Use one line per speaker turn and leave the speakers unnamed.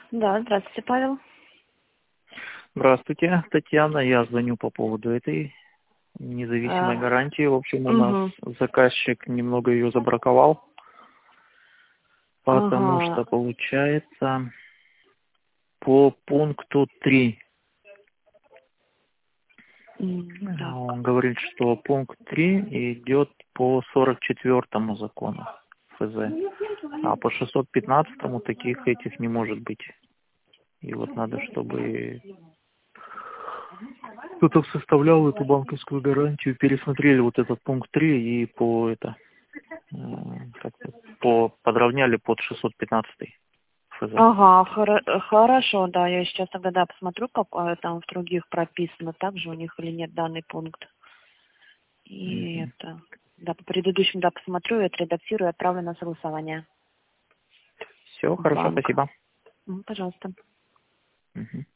Да, здравствуйте, Павел.
Здравствуйте, Татьяна. Я звоню по поводу этой независимой гарантии. В общем, у нас
Угу.
заказчик немного ее забраковал, потому
Ага.
что получается по пункту 3.
Так.
Он говорит, что пункт 3 идет по 44-му закону ФЗ, а по 615-му таких этих не может быть. И вот надо, чтобы кто-то составлял эту банковскую гарантию, пересмотрели вот этот пункт 3 и подровняли под 615 ФЗ.
Ага, хорошо, да, я сейчас тогда посмотрю, как там в других прописано, также у них или нет данный пункт. И это, да, по предыдущим, да, посмотрю, и отредактирую, и отправлю на согласование
Все,
в
хорошо,
банк.
спасибо.
Пожалуйста.
Мгм.